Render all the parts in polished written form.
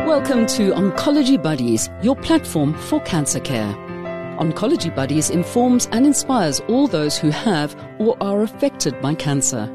Welcome to Oncology Buddies, your platform for cancer care. Oncology Buddies informs and inspires all those who have or are affected by cancer.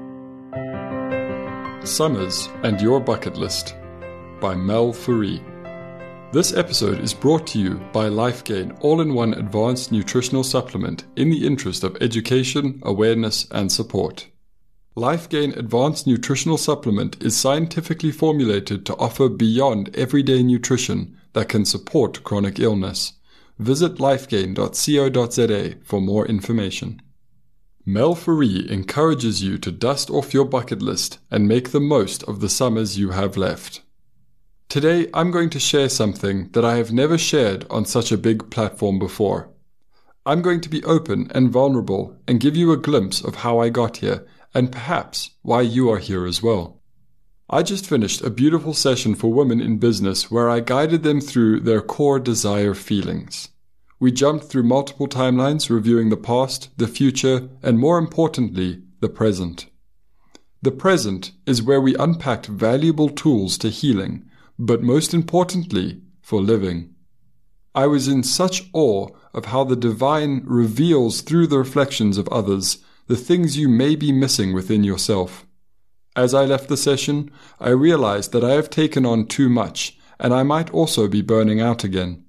Summers and Your Bucket List by Mel Fourie. This episode is brought to you by LifeGain All-in-One Advanced Nutritional Supplement in the interest of education, awareness and support. LifeGain Advanced Nutritional Supplement is scientifically formulated to offer beyond everyday nutrition that can support chronic illness. Visit lifegain.co.za for more information. Mel Fourie encourages you to dust off your bucket list and make the most of the summers you have left. Today I'm going to share something that I have never shared on such a big platform before. I'm going to be open and vulnerable and give you a glimpse of how I got here and perhaps why you are here as well. I just finished a beautiful session for women in business where I guided them through their core desire feelings. We jumped through multiple timelines reviewing the past, the future, and more importantly, the present. The present is where we unpacked valuable tools to healing, but most importantly, for living. I was in such awe of how the divine reveals through the reflections of others the things you may be missing within yourself. As I left the session, I realized that I have taken on too much, and I might also be burning out again.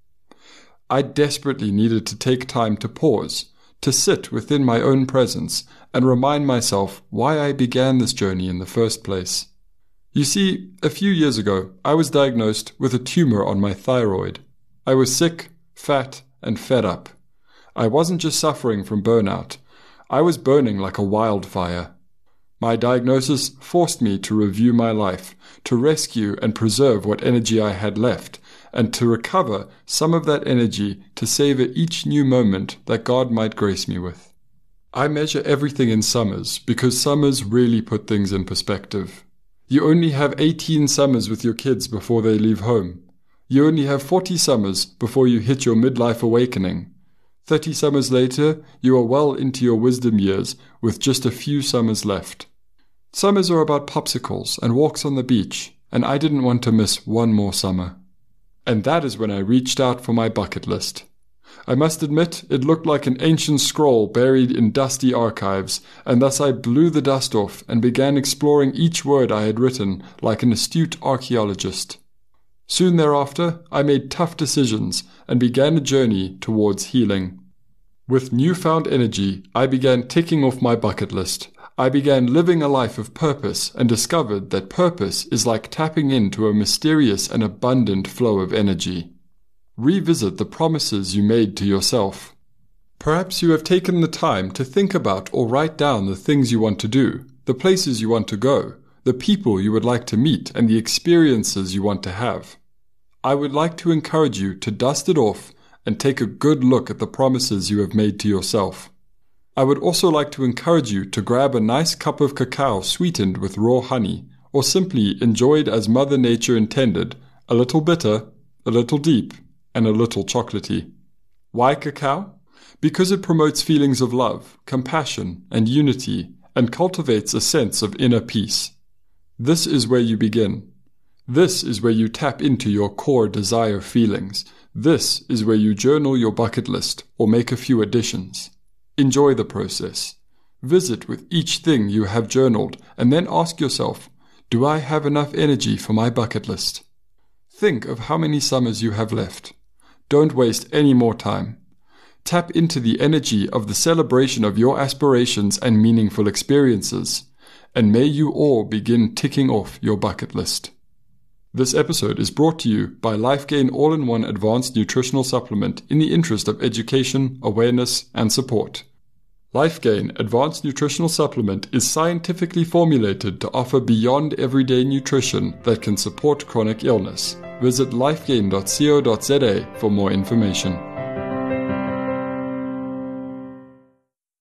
I desperately needed to take time to pause, to sit within my own presence, and remind myself why I began this journey in the first place. You see, a few years ago, I was diagnosed with a tumor on my thyroid. I was sick, fat, and fed up. I wasn't just suffering from burnout. I was burning like a wildfire. My diagnosis forced me to review my life, to rescue and preserve what energy I had left, and to recover some of that energy to savor each new moment that God might grace me with. I measure everything in summers because summers really put things in perspective. You only have 18 summers with your kids before they leave home. You only have 40 summers before you hit your midlife awakening. 30 summers later, you are well into your wisdom years with just a few summers left. Summers are about popsicles and walks on the beach, and I didn't want to miss one more summer. And that is when I reached out for my bucket list. I must admit, it looked like an ancient scroll buried in dusty archives, and thus I blew the dust off and began exploring each word I had written like an astute archaeologist. Soon thereafter, I made tough decisions and began a journey towards healing. With newfound energy, I began ticking off my bucket list. I began living a life of purpose and discovered that purpose is like tapping into a mysterious and abundant flow of energy. Revisit the promises you made to yourself. Perhaps you have taken the time to think about or write down the things you want to do, the places you want to go, the people you would like to meet, and the experiences you want to have. I would like to encourage you to dust it off and take a good look at the promises you have made to yourself. I would also like to encourage you to grab a nice cup of cacao sweetened with raw honey, or simply enjoyed as Mother Nature intended, a little bitter, a little deep, and a little chocolatey. Why cacao? Because it promotes feelings of love, compassion, and unity, and cultivates a sense of inner peace. This is where you begin. This is where you tap into your core desire feelings. This is where you journal your bucket list or make a few additions. Enjoy the process. Visit with each thing you have journaled and then ask yourself, do I have enough energy for my bucket list? Think of how many summers you have left. Don't waste any more time. Tap into the energy of the celebration of your aspirations and meaningful experiences, and may you all begin ticking off your bucket list. This episode is brought to you by LifeGain All-in-One Advanced Nutritional Supplement in the interest of education, awareness, and support. LifeGain Advanced Nutritional Supplement is scientifically formulated to offer beyond everyday nutrition that can support chronic illness. Visit lifegain.co.za for more information.